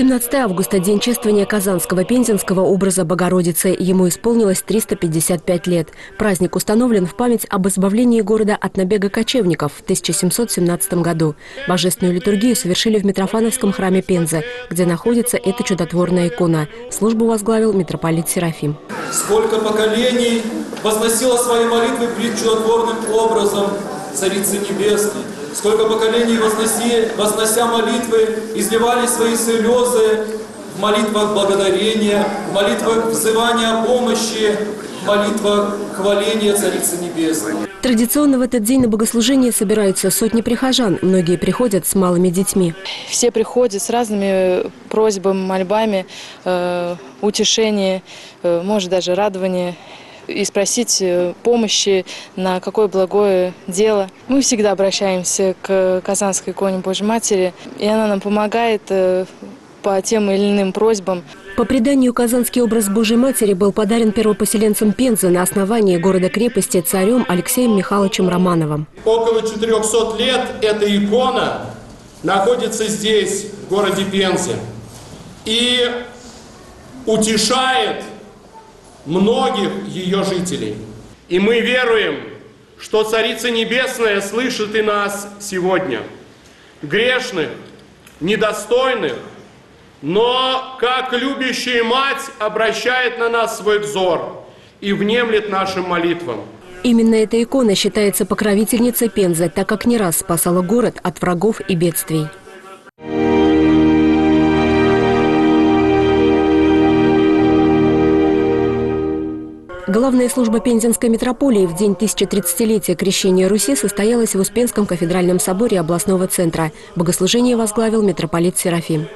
17 августа – день чествования казанского пензенского образа Богородицы. Ему исполнилось 355 лет. Праздник установлен в память об избавлении города от набега кочевников в 1717 году. Божественную литургию совершили в Митрофановском храме Пензы, где находится эта чудотворная икона. Службу возглавил митрополит Серафим. Сколько поколений возносило свои молитвы пред чудотворным образом Царицы Небесной. Сколько поколений, вознося молитвы, изливали свои слезы в молитвах благодарения, в молитвах взывания о помощи, в молитвах хваления Царицы Небесной. Традиционно в этот день на богослужение собираются сотни прихожан. Многие приходят с малыми детьми. Все приходят с разными просьбами, мольбами, утешения, может даже радования. И спросить помощи на какое благое дело. Мы всегда обращаемся к Казанской иконе Божьей Матери, и она нам помогает по тем или иным просьбам. По преданию, казанский образ Божьей Матери был подарен первопоселенцам Пензы на основании города-крепости царем Алексеем Михайловичем Романовым. Около 400 лет эта икона находится здесь, в городе Пензе, и утешает многих ее жителей. И мы веруем, что Царица Небесная слышит и нас сегодня, грешных, недостойных, но как любящая мать обращает на нас свой взор и внемлет нашим молитвам. Именно эта икона считается покровительницей Пензы, так как не раз спасала город от врагов и бедствий. Главная служба Пензенской митрополии в день 1030-летия крещения Руси состоялась в Успенском кафедральном соборе областного центра. Богослужение возглавил митрополит Серафим.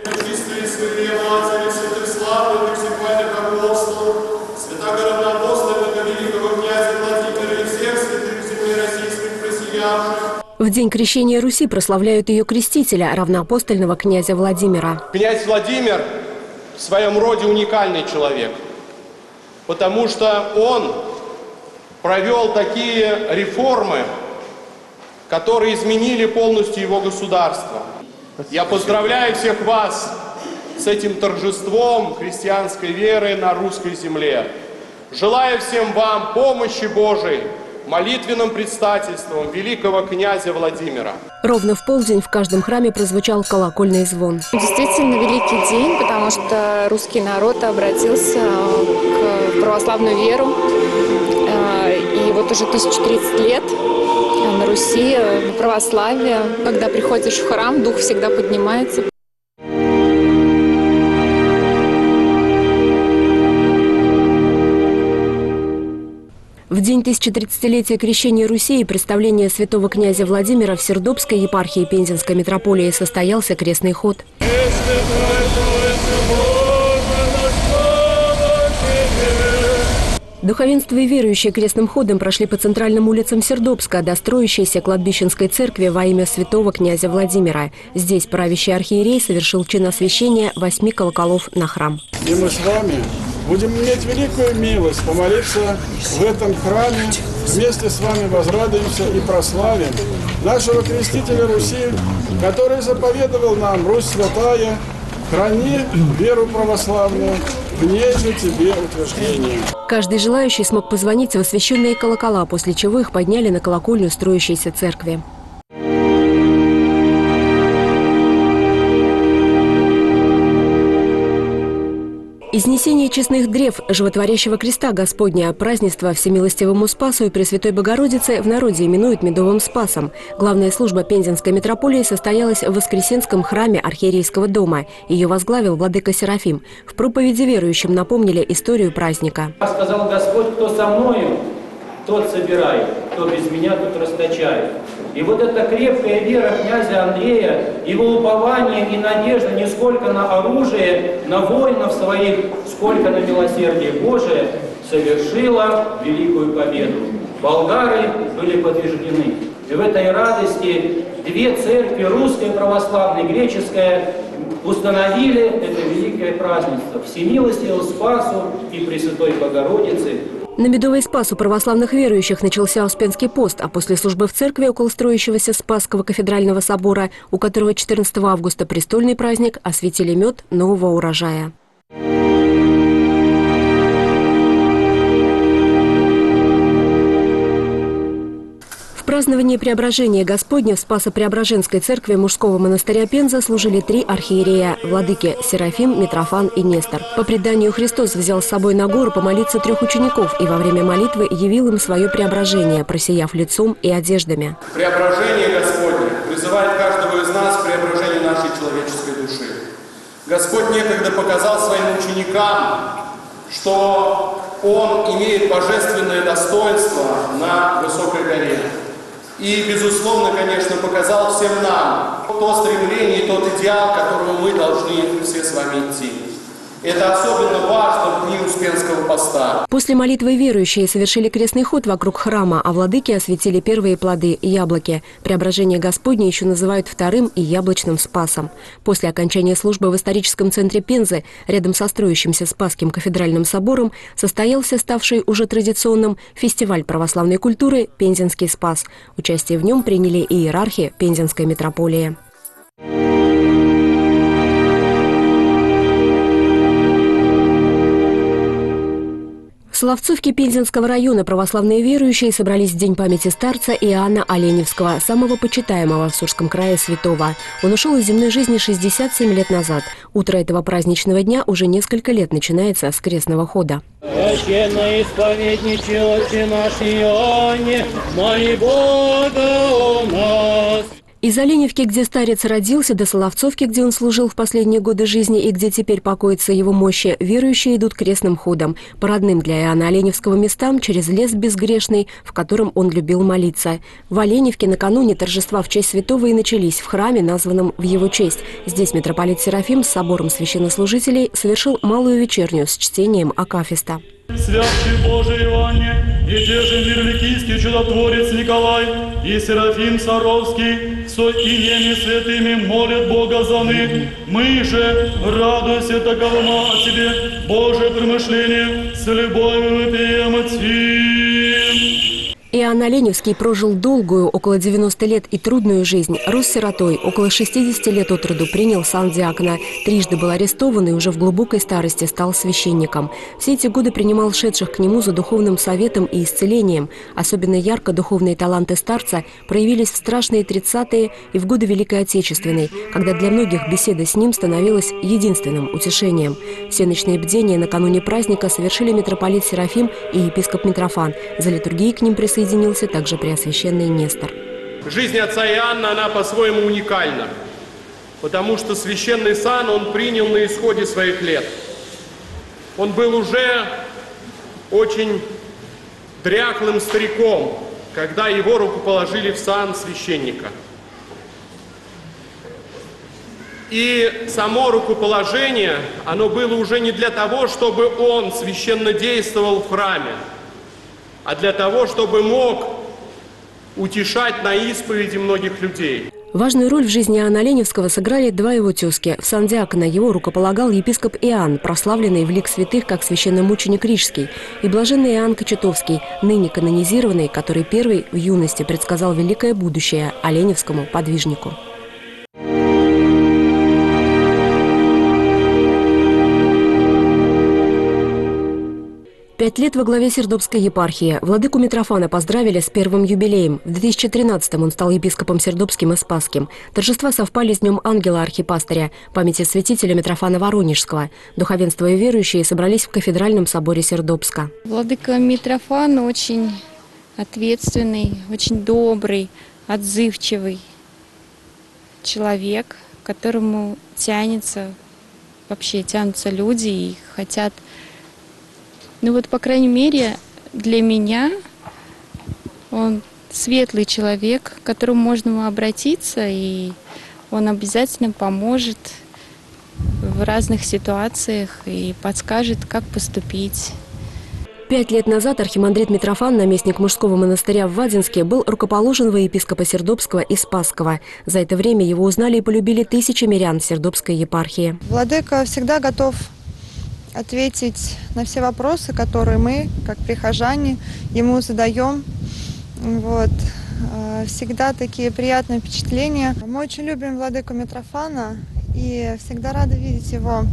В день крещения Руси прославляют ее крестителя, равноапостольного князя Владимира. Князь Владимир в своем роде уникальный человек, потому что он провел такие реформы, которые изменили полностью его государство. Я поздравляю всех вас с этим торжеством христианской веры на русской земле. Желаю всем вам помощи Божией, молитвенным предстательством великого князя Владимира. Ровно в полдень в каждом храме прозвучал колокольный звон. Действительно великий день, потому что русский народ обратился к православную веру. И вот уже 1030 лет на Руси православие. Когда приходишь в храм, дух всегда поднимается. В день 1030-летия крещения Руси и представления святого князя Владимира в Сердобской епархии Пензенской митрополии состоялся крестный ход. Духовенство и верующие крестным ходом прошли по центральным улицам Сердобска до строящейся кладбищенской церкви во имя святого князя Владимира. Здесь правящий архиерей совершил чин освящения 8 колоколов на храм. И мы с вами будем иметь великую милость помолиться в этом храме. Вместе с вами возрадуемся и прославим нашего крестителя Руси, который заповедовал нам: Русь святая, храни веру православную, в ней же тебе утверждение. Каждый желающий смог позвонить в освященные колокола, после чего их подняли на колокольню строящейся церкви. Изнесение честных древ животворящего креста Господня, празднество Всемилостивому Спасу и Пресвятой Богородице в народе именуют Медовым Спасом. Главная служба Пензенской митрополии состоялась в Воскресенском храме архиерейского дома. Ее возглавил владыка Серафим. В проповеди верующим напомнили историю праздника. Сказал Господь: кто со мною, тот собирает, кто без меня, тот расточает. И вот эта крепкая вера князя Андрея, его упование и надежда не сколько на оружие, на воинов своих, сколько на милосердие Божие, совершила великую победу. Болгары были побеждены. И в этой радости две церкви, русская православная и греческая, установили это великое празднество Всемилостивому Спасу и Пресвятой Богородице. На Медовый Спас у православных верующих начался Успенский пост, а после службы в церкви около строящегося Спасского кафедрального собора, у которого 14 августа престольный праздник, осветили мед нового урожая. В праздновании Преображения Господня в Спасо-Преображенской церкви мужского монастыря Пенза служили 3 архиерея – владыки Серафим, Митрофан и Нестор. По преданию, Христос взял с собой на гору помолиться 3 учеников и во время молитвы явил им свое преображение, просияв лицом и одеждами. Преображение Господне призывает каждого из нас к преображению нашей человеческой души. Господь некогда показал своим ученикам, что Он имеет божественное достоинство на высокой горе. И, безусловно, конечно, показал всем нам то стремление, тот идеал, к которому мы должны все с вами идти. Это особенно важно в дни Успенского поста. После молитвы верующие совершили крестный ход вокруг храма, а владыки осветили первые плоды – яблоки. Преображение Господне еще называют вторым и яблочным Спасом. После окончания службы в историческом центре Пензы, рядом со строящимся Спасским кафедральным собором, состоялся ставший уже традиционным фестиваль православной культуры «Пензенский Спас». Участие в нем приняли иерархи Пензенской митрополии. В Соловцовке Пензенского района православные верующие собрались в день памяти старца Иоанна Оленевского, самого почитаемого в Сурском крае святого. Он ушел из земной жизни 67 лет назад. Утро этого праздничного дня уже несколько лет начинается с крестного хода. Священная исповедниче, Отче наш Иоанне, моли Бога у нас. Из Оленевки, где старец родился, до Соловцовки, где он служил в последние годы жизни и где теперь покоятся его мощи, верующие идут крестным ходом, по родным для Иоанна Оленевского местам через лес безгрешный, в котором он любил молиться. В Оленевке накануне торжества в честь святого и начались в храме, названном в его честь. Здесь митрополит Серафим с собором священнослужителей совершил малую вечерню с чтением акафиста. Святый Божий Иоанне, и те же Мирликийский чудотворец Николай, и Серафим Саровский, со инеми святыми молят Бога за них. Мы же, радуйся таковому о тебе, Божие промышление, с любовью выпьем от сим. Иоанн Оленевский прожил долгую, около 90 лет, и трудную жизнь. Рос сиротой, около 60 лет от роду принял сан диакона. Трижды был арестован и уже в глубокой старости стал священником. Все эти годы принимал шедших к нему за духовным советом и исцелением. Особенно ярко духовные таланты старца проявились в страшные 30-е и в годы Великой Отечественной, когда для многих беседа с ним становилась единственным утешением. Всеночные бдения накануне праздника совершили митрополит Серафим и епископ Митрофан. За литургией к ним присоединился также преосвященный Нестор. Жизнь отца Иоанна, она по-своему уникальна, потому что священный сан он принял на исходе своих лет. Он был уже очень дряхлым стариком, когда его рукоположили в сан священника. И само рукоположение, оно было уже не для того, чтобы он священно действовал в храме, а для того, чтобы мог утешать на исповеди многих людей. Важную роль в жизни Иоанна Оленевского сыграли 2 его тезки. В сан диакона его рукополагал епископ Иоанн, прославленный в лик святых как священномученик Рижский, и блаженный Иоанн Кочетовский, ныне канонизированный, который первый в юности предсказал великое будущее оленевскому подвижнику. 5 лет во главе Сердобской епархии. Владыку Митрофана поздравили с первым юбилеем. В 2013-м он стал епископом Сердобским и Спасским. Торжества совпали с Днем Ангела Архипастыря, памяти святителя Митрофана Воронежского. Духовенство и верующие собрались в кафедральном соборе Сердобска. Владыка Митрофан очень ответственный, очень добрый, отзывчивый человек, к которому тянутся люди и хотят. Ну вот, по крайней мере, для меня он светлый человек, к которому можно обратиться, и он обязательно поможет в разных ситуациях и подскажет, как поступить. 5 лет назад архимандрит Митрофан, наместник мужского монастыря в Вадинске, был рукоположен во епископа Сердобского и Спасского. За это время его узнали и полюбили тысячи мирян Сердобской епархии. Владыка всегда готов ответить на все вопросы, которые мы, как прихожане, ему задаем. Вот. Всегда такие приятные впечатления. Мы очень любим владыку Митрофана и всегда рады видеть его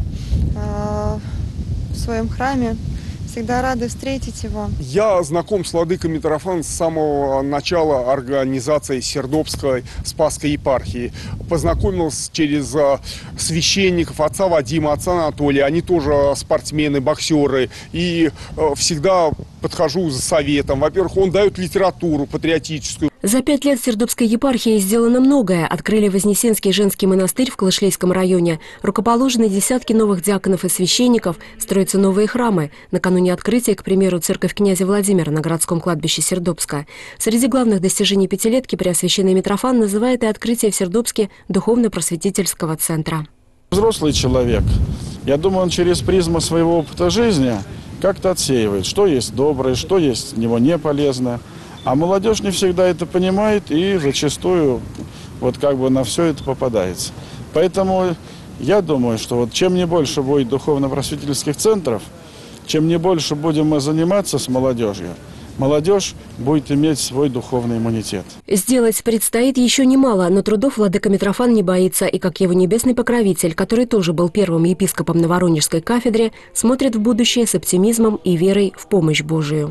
в своем храме. Всегда рады встретить его. Я знаком с владыкой Митрофаном с самого начала организации Сердобской Спасской епархии. Познакомился через священников, отца Вадима, отца Анатолия. Они тоже спортсмены, боксеры. И всегда подхожу за советом. Во-первых, он дает литературу патриотическую. За 5 лет в Сердобской епархии сделано многое. Открыли Вознесенский женский монастырь в Калышлейском районе. Рукоположены десятки новых диаконов и священников. Строятся новые храмы. Накануне открытия, к примеру, церковь князя Владимира на городском кладбище Сердобска. Среди главных достижений пятилетки Преосвященный Митрофан называет и открытие в Сердобске духовно-просветительского центра. Взрослый человек, я думаю, он через призму своего опыта жизни как-то отсеивает, что есть доброе, что есть в него не полезно. А молодежь не всегда это понимает и зачастую вот как бы на все это попадается. Поэтому я думаю, что вот чем не больше будет духовно-просветительских центров, чем не больше будем мы заниматься с молодежью, молодежь будет иметь свой духовный иммунитет. Сделать предстоит еще немало, но трудов владыка Митрофан не боится. И как его небесный покровитель, который тоже был первым епископом на Воронежской кафедре, смотрит в будущее с оптимизмом и верой в помощь Божию.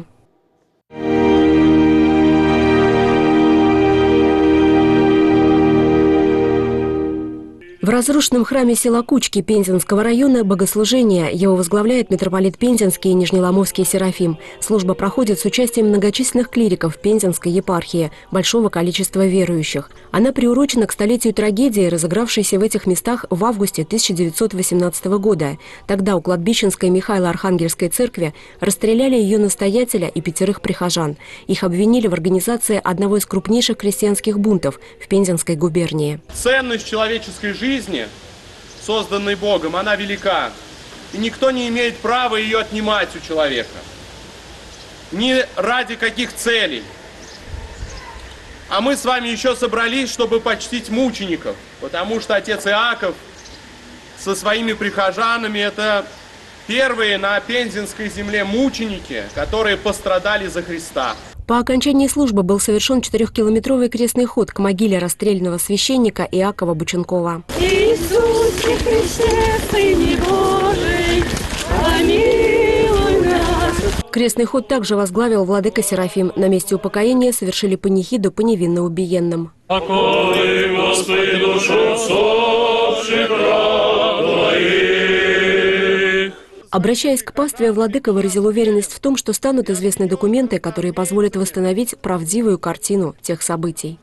В разрушенном храме села Кучки Пензенского района богослужение. Его возглавляет митрополит Пензенский и Нижнеломовский Серафим. Служба проходит с участием многочисленных клириков Пензенской епархии, большого количества верующих. Она приурочена к столетию трагедии, разыгравшейся в этих местах в августе 1918 года. Тогда у кладбищенской Михаило-Архангельской церкви расстреляли ее настоятеля и 5 прихожан. Их обвинили в организации одного из крупнейших крестьянских бунтов в Пензенской губернии. Ценность человеческой жизни, созданной Богом, она велика. И никто не имеет права ее отнимать у человека. Ни ради каких целей. А мы с вами еще собрались, чтобы почтить мучеников. Потому что отец Иаков со своими прихожанами — это первые на Пензенской земле мученики, которые пострадали за Христа. По окончании службы был совершен 4-километровый крестный ход к могиле расстрелянного священника Иакова Бученкова. Иисусе Христе, Сыне Божий, помилуй нас. Крестный ход также возглавил владыка Серафим. На месте упокоения совершили панихиду по невинно убиенным. Покой, Господи, душу усопших раб твоих. Обращаясь к пастве, владыка выразил уверенность в том, что станут известны документы, которые позволят восстановить правдивую картину тех событий.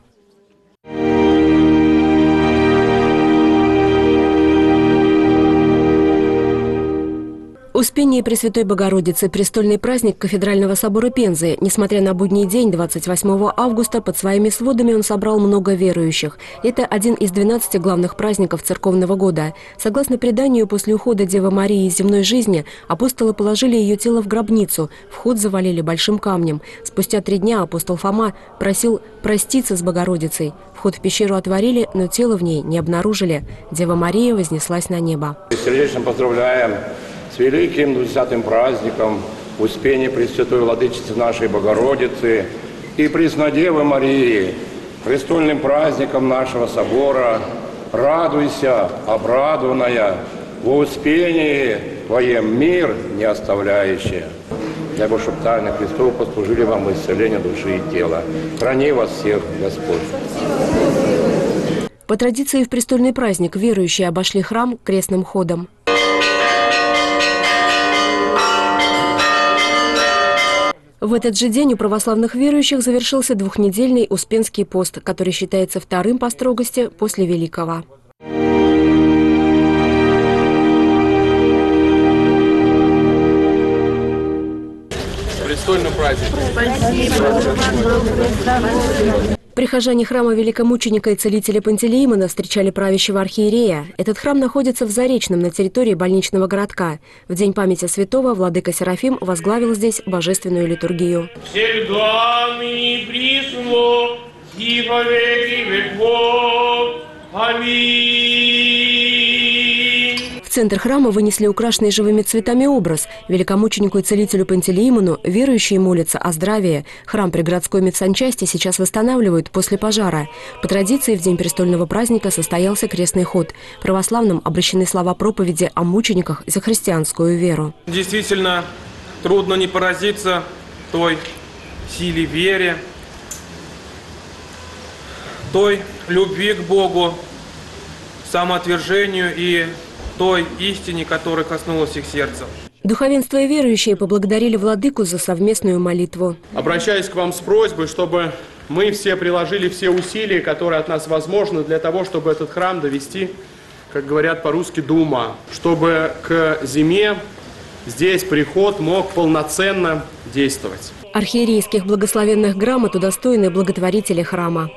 Успение Пресвятой Богородицы – престольный праздник кафедрального собора Пензы. Несмотря на будний день, 28 августа, под своими сводами он собрал много верующих. Это один из 12 главных праздников церковного года. Согласно преданию, после ухода Девы Марии из земной жизни, апостолы положили ее тело в гробницу, вход завалили большим камнем. Спустя 3 дня апостол Фома просил проститься с Богородицей. Вход в пещеру отворили, но тело в ней не обнаружили. Дева Мария вознеслась на небо. Сердечно поздравляем с великим 10-м праздником Успения Пресвятой Владычицы нашей Богородицы и Преснодевы Марии, престольным праздником нашего собора. Радуйся, обрадованная, во Успении Твоем мир не оставляющая. Дай Бог, чтобы тайны Христова послужили вам в исцелении души и тела. Храни вас всех, Господь. По традиции в престольный праздник верующие обошли храм крестным ходом. В этот же день у православных верующих завершился 2-недельный Успенский пост, который считается 2-м по строгости после Великого. Престольный праздник. Прихожане храма великомученика и целителя Пантелеимона встречали правящего архиерея. Этот храм находится в Заречном, на территории больничного городка. В день памяти святого владыка Серафим возглавил здесь божественную литургию. Всегда ныне присно и во веки веков. Аминь. В центр храма вынесли украшенный живыми цветами образ. Великомученику и целителю Пантелеимону верующие молятся о здравии. Храм при городской медсанчасти сейчас восстанавливают после пожара. По традиции в день престольного праздника состоялся крестный ход. Православным обращены слова проповеди о мучениках за христианскую веру. Действительно, трудно не поразиться той силе веры, той любви к Богу, самоотвержению и той истине, которая коснулась их сердца. Духовенство и верующие поблагодарили владыку за совместную молитву. Обращаюсь к вам с просьбой, чтобы мы все приложили все усилия, которые от нас возможны, для того, чтобы этот храм довести, как говорят по-русски, до ума, чтобы к зиме здесь приход мог полноценно действовать. Архиерейских благословенных грамот удостоены благотворители храма.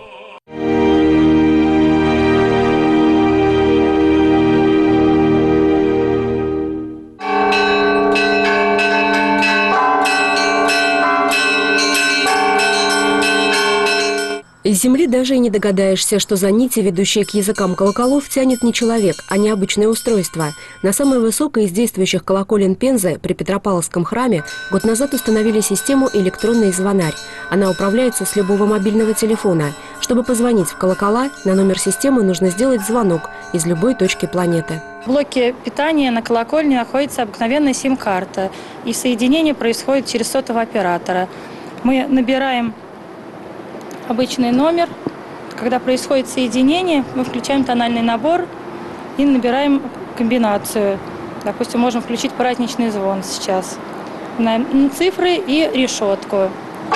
Из земли даже и не догадаешься, что за нити, ведущие к языкам колоколов, тянет не человек, а необычное устройство. На самой высокой из действующих колоколен Пензы при Петропавловском храме год назад установили систему «Электронный звонарь». Она управляется с любого мобильного телефона. Чтобы позвонить в колокола, на номер системы нужно сделать звонок из любой точки планеты. В блоке питания на колокольне находится обыкновенная сим-карта, и соединение происходит через сотового оператора. Мы набираем обычный номер. Когда происходит соединение, мы включаем тональный набор и набираем комбинацию. Допустим, можем включить праздничный звон сейчас. На цифры и решетку.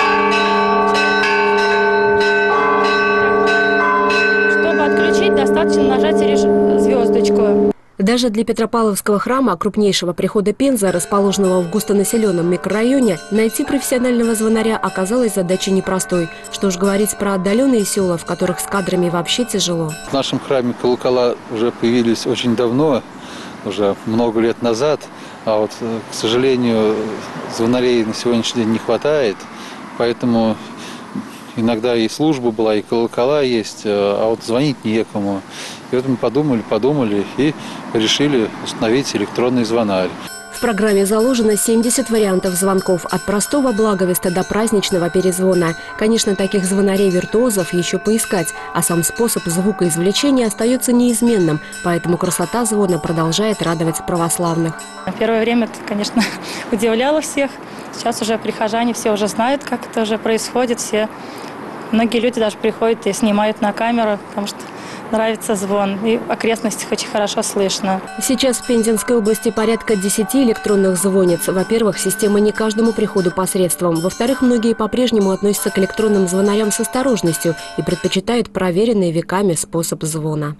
Чтобы отключить, достаточно нажать звездочку. Даже для Петропавловского храма, крупнейшего прихода Пензы, расположенного в густонаселенном микрорайоне, найти профессионального звонаря оказалось задачей непростой. Что уж говорить про отдаленные села, в которых с кадрами вообще тяжело. В нашем храме колокола уже появились очень давно, уже много лет назад. А вот, к сожалению, звонарей на сегодняшний день не хватает. Поэтому иногда и служба была, и колокола есть, а вот звонить некому. И вот мы подумали и решили установить электронный звонарь. В программе заложено 70 вариантов звонков, от простого благовеста до праздничного перезвона. Конечно, таких звонарей-виртуозов еще поискать, а сам способ звукоизвлечения остается неизменным, поэтому красота звона продолжает радовать православных. В первое время это, конечно, удивляло всех. Сейчас уже прихожане все уже знают, как это уже происходит. Многие люди даже приходят и снимают на камеру, потому что нравится звон, и в окрестностях очень хорошо слышно. Сейчас в Пензенской области порядка 10 электронных звонниц. Во-первых, система не каждому приходу по средствам. Во-вторых, многие по-прежнему относятся к электронным звонарям с осторожностью и предпочитают проверенный веками способ звона.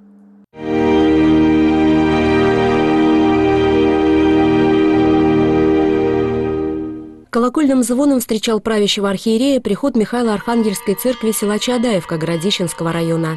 Колокольным звоном встречал правящего архиерея приход Михаило-Архангельской церкви села Чаадаевка Городищенского района.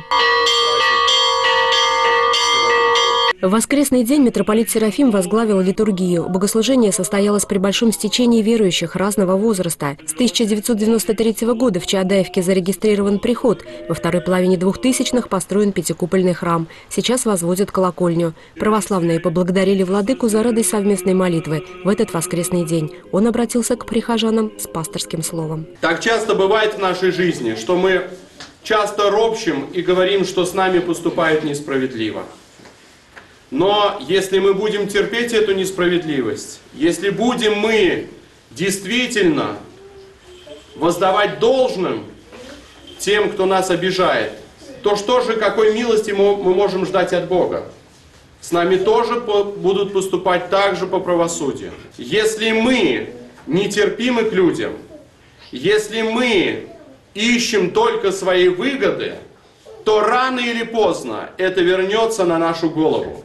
В воскресный день митрополит Серафим возглавил литургию. Богослужение состоялось при большом стечении верующих разного возраста. С 1993 года в Чаадаевке зарегистрирован приход. Во второй половине 2000-х построен пятикупольный храм. Сейчас возводят колокольню. Православные поблагодарили владыку за радость совместной молитвы в этот воскресный день. Он обратился к прихожанам с пасторским словом. Так часто бывает в нашей жизни, что мы часто ропщим и говорим, что с нами поступают несправедливо. Но если мы будем терпеть эту несправедливость, если будем мы действительно воздавать должным тем, кто нас обижает, то что же, какой милости мы можем ждать от Бога? С нами тоже будут поступать так же по правосудию. Если мы нетерпимы к людям, если мы ищем только свои выгоды, то рано или поздно это вернется на нашу голову.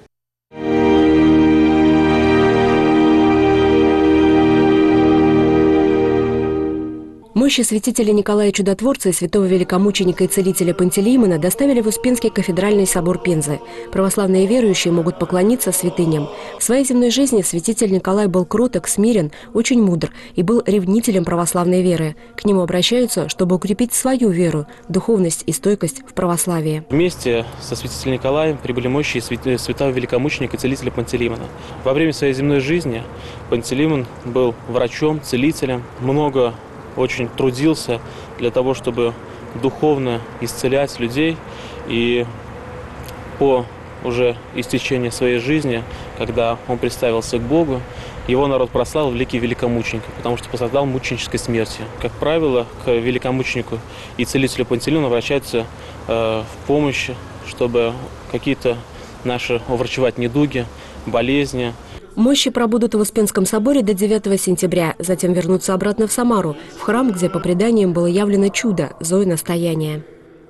Мощи святителя Николая Чудотворца и святого великомученика и целителя Пантелеимона доставили в Успенский кафедральный собор Пензы. Православные верующие могут поклониться святыням. В своей земной жизни святитель Николай был кроток, смирен, очень мудр и был ревнителем православной веры. К нему обращаются, чтобы укрепить свою веру, духовность и стойкость в православии. Вместе со святителем Николаем прибыли мощи святого великомученика и целителя Пантелеимона. Во время своей земной жизни Пантелеимон был врачом, целителем, много очень трудился для того, чтобы духовно исцелять людей. И по уже истечении своей жизни, когда он представился к Богу, его народ прославил великий великомученик, потому что пострадал мученической смертью. Как правило, к великомученику и целителю Пантелеимону обращаются в помощь, чтобы какие-то наши уврачевать недуги, болезни. Мощи пробудут в Успенском соборе до 9 сентября, затем вернутся обратно в Самару, в храм, где по преданиям было явлено чудо – Зои настояния.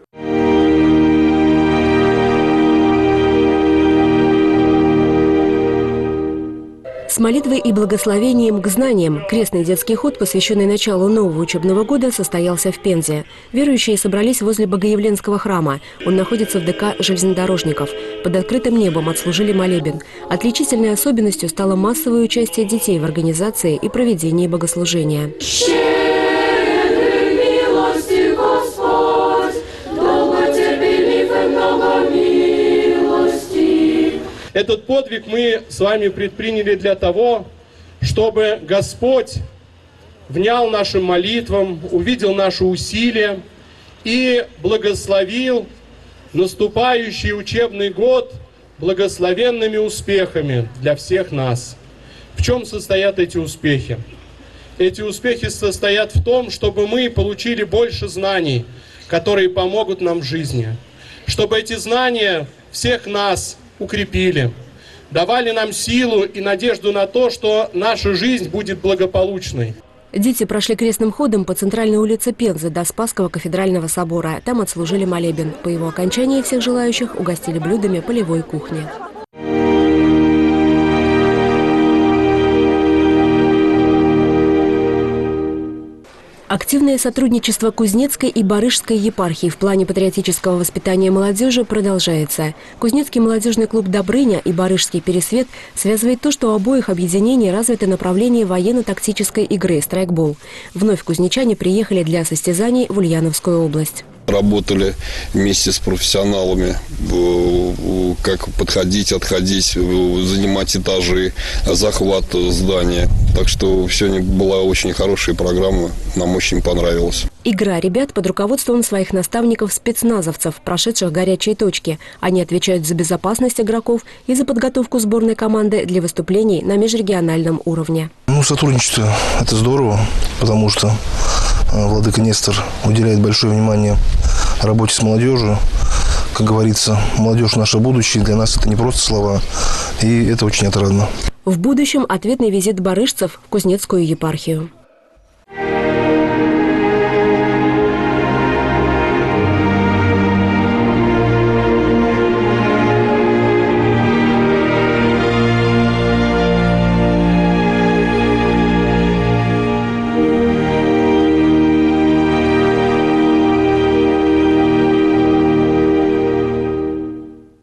С молитвой и благословением к знаниям крестный детский ход, посвященный началу нового учебного года, состоялся в Пензе. Верующие собрались возле Богоявленского храма. Он находится в ДК железнодорожников. Под открытым небом отслужили молебен. Отличительной особенностью стало массовое участие детей в организации и проведении богослужения. Этот подвиг мы с вами предприняли для того, чтобы Господь внял нашим молитвам, увидел наши усилия и благословил наступающий учебный год благословенными успехами для всех нас. В чем состоят эти успехи? Эти успехи состоят в том, чтобы мы получили больше знаний, которые помогут нам в жизни. Чтобы эти знания всех нас укрепили, давали нам силу и надежду на то, что наша жизнь будет благополучной. Дети прошли крестным ходом по центральной улице Пензы до Спасского кафедрального собора. Там отслужили молебен. По его окончании всех желающих угостили блюдами полевой кухни. Активное сотрудничество Кузнецкой и Барышской епархий в плане патриотического воспитания молодежи продолжается. Кузнецкий молодежный клуб «Добрыня» и Барышский «Пересвет» связывает то, что у обоих объединений развито направление военно-тактической игры «Страйкбол». Вновь кузнечане приехали для состязаний в Ульяновскую область. Работали вместе с профессионалами, как подходить, отходить, занимать этажи, захват здания. Так что сегодня была очень хорошая программа, нам очень понравилось. Игра ребят под руководством своих наставников-спецназовцев, прошедших горячие точки. Они отвечают за безопасность игроков и за подготовку сборной команды для выступлений на межрегиональном уровне. Сотрудничество – это здорово, потому что владыка Нестор уделяет большое внимание работе с молодежью. Как говорится, молодежь – наше будущее. Для нас это не просто слова, и это очень отрадно. В будущем ответный визит барышцев в Кузнецкую епархию.